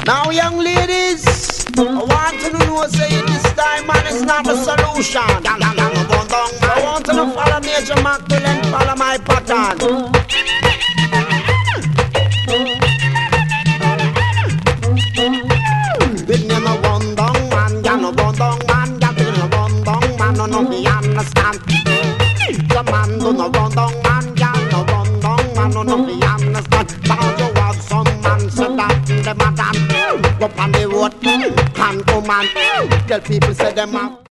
Now, young ladies, I want to know, say this time, man, it's not a solution. I want to follow Major Macdonald and follow my pattern. With me no run down man, ya no run down man, ya with me no run down man, no me understand. The man do no run down man, ya no run down man, no me understand. Now you have some man say that them a done. Go on the road, hand to man, tell people say them a